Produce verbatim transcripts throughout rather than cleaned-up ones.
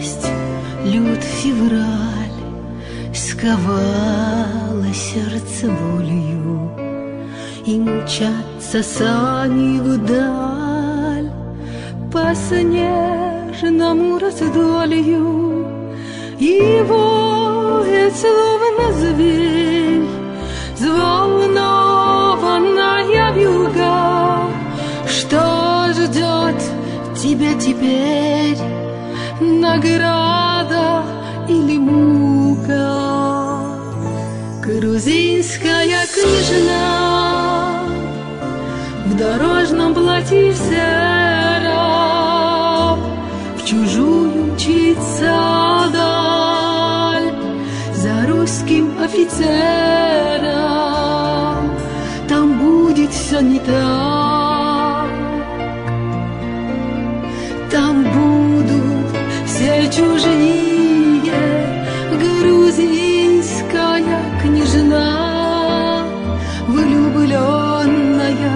радость, лют февраль сковала сердце болью, и мчатся сани вдаль по снежному раздолью, и воет словно зверь, взволнованная вьюга. Что ждет тебя теперь, награда или мука? Грузинская княжна в дорожном платье сером в чужую мчится даль за русским офицером. Там будет все не так, там будут все чужие. Грузинская княжна влюбленная.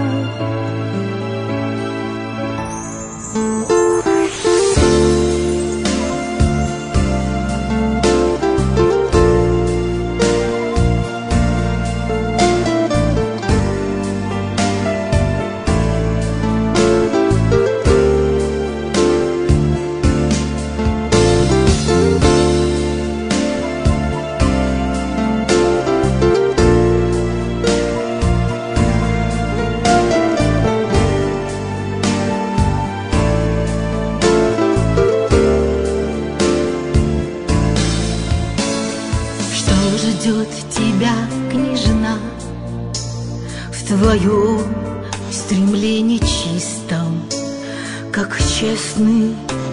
Ждет тебя, княжна, в твоем стремлении чистом, как честный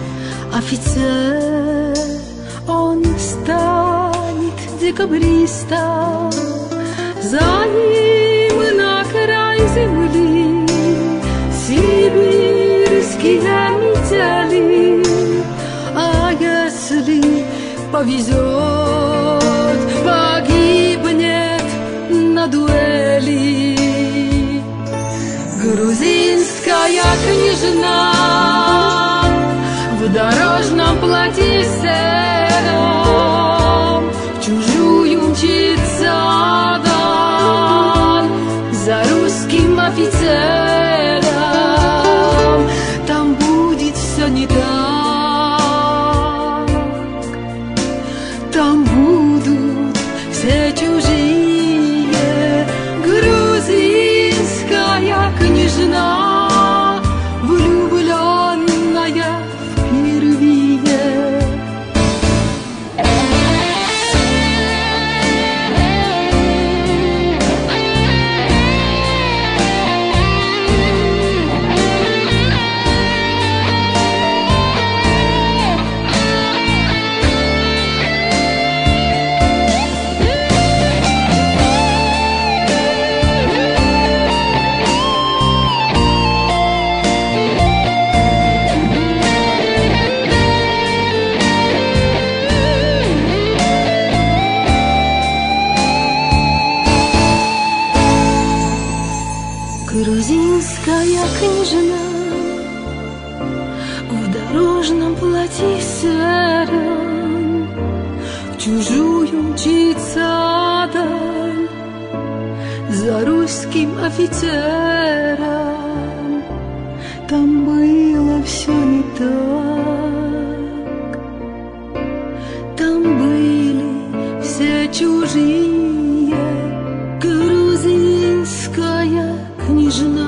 офицер. Он станет декабристом, за ним на край земли сибирские метели. А если повезет, погибнет на дуэли. Грузинская княжна в дорожном платье сером в чужую мчится даль за русским офицером. Там будет все не так, там будут все чужие. Грузинская княжна влюбленная впервые. Грузинская княжна в дорожном платье сером в чужую мчится даль за русским офицером. Там было все не так, там были все чужие. Грузинская княжна.